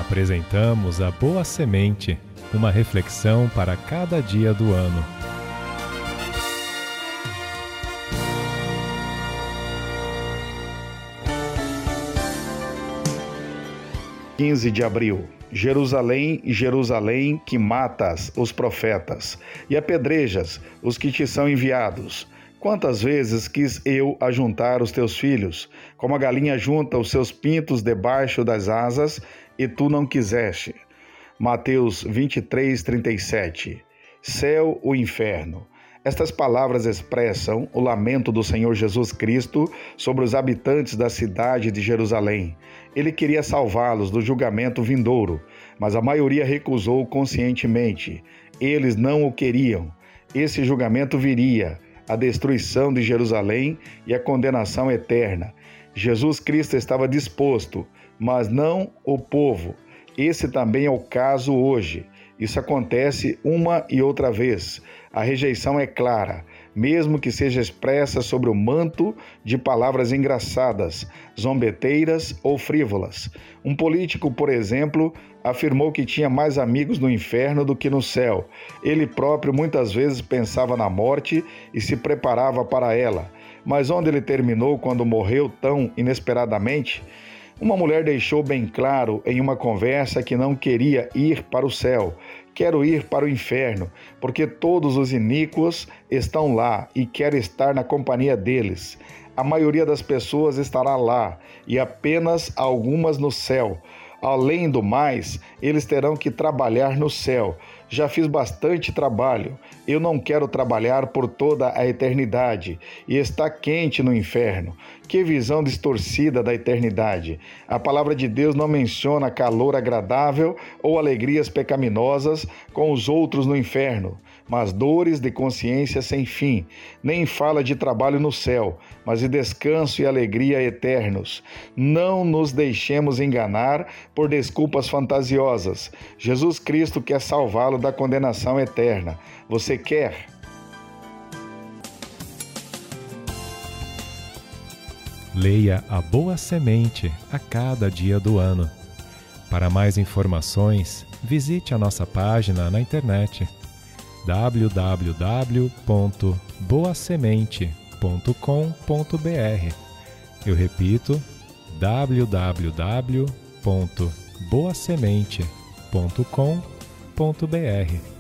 Apresentamos a Boa Semente, uma reflexão para cada dia do ano. De abril. Jerusalém, Jerusalém, que matas os profetas e apedrejas os que te são enviados. Quantas vezes quis eu ajuntar os teus filhos, como a galinha junta os seus pintos debaixo das asas, e tu não quiseste. Mateus 23:37. Céu ou inferno. Estas palavras expressam o lamento do Senhor Jesus Cristo sobre os habitantes da cidade de Jerusalém. Ele queria salvá-los do julgamento vindouro, mas a maioria recusou conscientemente. Eles não o queriam. Esse julgamento viria, a destruição de Jerusalém e a condenação eterna. Jesus Cristo estava disposto, mas não o povo. Esse também é o caso hoje. Isso acontece uma e outra vez. A rejeição é clara, mesmo que seja expressa sobre o manto de palavras engraçadas, zombeteiras ou frívolas. Um político, por exemplo, afirmou que tinha mais amigos no inferno do que no céu. Ele próprio muitas vezes pensava na morte e se preparava para ela. Mas onde ele terminou quando morreu tão inesperadamente? Uma mulher deixou bem claro em uma conversa que não queria ir para o céu. Quero ir para o inferno, porque todos os iníquos estão lá e quero estar na companhia deles. A maioria das pessoas estará lá e apenas algumas no céu. Além do mais, eles terão que trabalhar no céu. Já fiz bastante trabalho. Eu não quero trabalhar por toda a eternidade e está quente no inferno. Que visão distorcida da eternidade. A palavra de Deus não menciona calor agradável ou alegrias pecaminosas com os outros no inferno, mas dores de consciência sem fim. Nem fala de trabalho no céu, mas de descanso e alegria eternos. Não nos deixemos enganar por desculpas fantasiosas. Jesus Cristo quer salvá-lo da condenação eterna. Você quer? Leia a Boa Semente a cada dia do ano. Para mais informações, visite a nossa página na internet www.boasemente.com.br. Eu repito, www.boasemente.com.br.